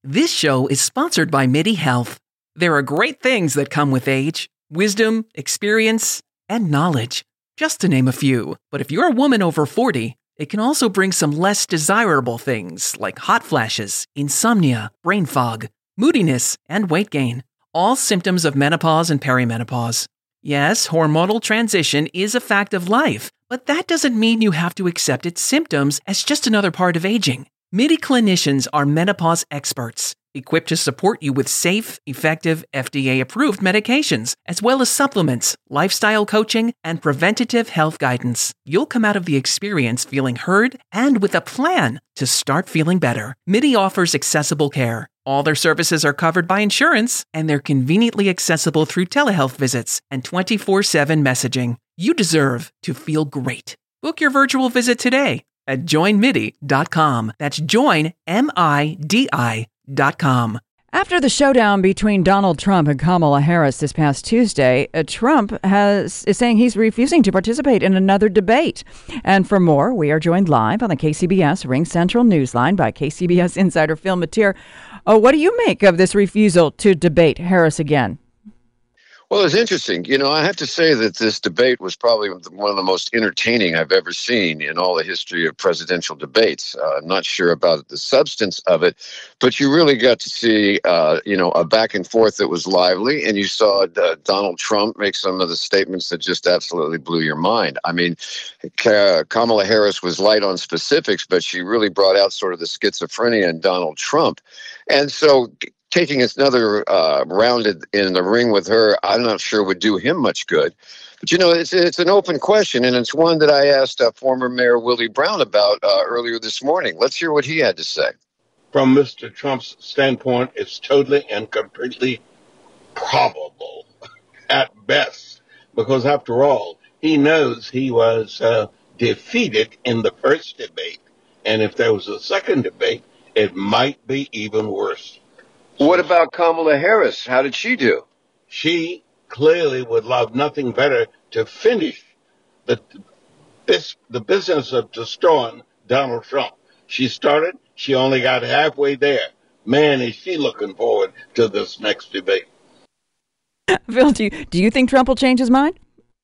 This show is sponsored by MIDI Health. There are great things that come with age: wisdom, experience, and knowledge, just to name a few. But if you're a woman over 40, it can also bring some less desirable things like hot flashes, insomnia, brain fog, moodiness, and weight gain, all symptoms of menopause and perimenopause. Yes, hormonal transition is a fact of life, but that doesn't mean you have to accept its symptoms as just another part of aging. MIDI clinicians are menopause experts, equipped to support you with safe, effective, FDA-approved medications, as well as supplements, lifestyle coaching, and preventative health guidance. You'll come out of the experience feeling heard and with a plan to start feeling better. MIDI offers accessible care. All their services are covered by insurance, and they're conveniently accessible through telehealth visits and 24/7 messaging. You deserve to feel great. Book your virtual visit today at joinmidi.com. That's joinmidi.com. After the showdown between Donald Trump and Kamala Harris this past Tuesday, Trump is saying he's refusing to participate in another debate. And for more, we are joined live on the KCBS Ring Central Newsline by KCBS insider Phil Matier. What do you make of this refusal to debate Harris again? Well, it's interesting. I have to say that this debate was probably one of the most entertaining I've ever seen in all the history of presidential debates. I'm not sure about the substance of it, but you really got to see, a back and forth that was lively. And you saw Donald Trump make some of the statements that just absolutely blew your mind. I mean, Kamala Harris was light on specifics, but she really brought out sort of the schizophrenia in Donald Trump. And so taking another round in the ring with her, I'm not sure would do him much good. But, it's an open question, and it's one that I asked former Mayor Willie Brown about earlier this morning. Let's hear what he had to say. From Mr. Trump's standpoint, it's totally and completely probable at best, because after all, he knows he was defeated in the first debate. And if there was a second debate, it might be even worse. What about Kamala Harris? How did she do? She clearly would love nothing better to finish the business of destroying Donald Trump. She started, she only got halfway there. Man, is she looking forward to this next debate. Phil, do you think Trump will change his mind?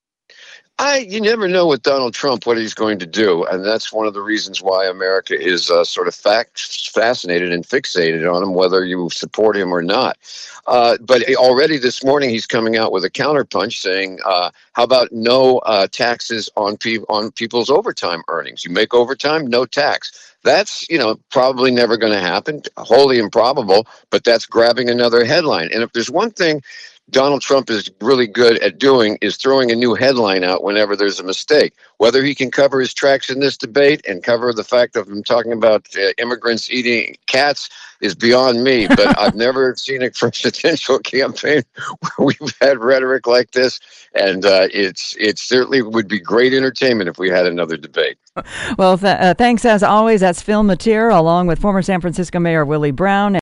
You never know with Donald Trump what he's going to do, and that's one of the reasons why America is sort of fascinated and fixated on him, whether you support him or not. But already this morning he's coming out with a counterpunch saying, how about no taxes on people's overtime earnings? You make overtime, no tax. That's, probably never going to happen, wholly improbable, but that's grabbing another headline. And if there's one thing Donald Trump is really good at doing is throwing a new headline out whenever there's a mistake. Whether he can cover his tracks in this debate and cover the fact of him talking about immigrants eating cats is beyond me. But I've never seen a presidential campaign where we've had rhetoric like this. And it certainly would be great entertainment if we had another debate. Well, thanks as always. That's Phil Matier, along with former San Francisco Mayor Willie Brown.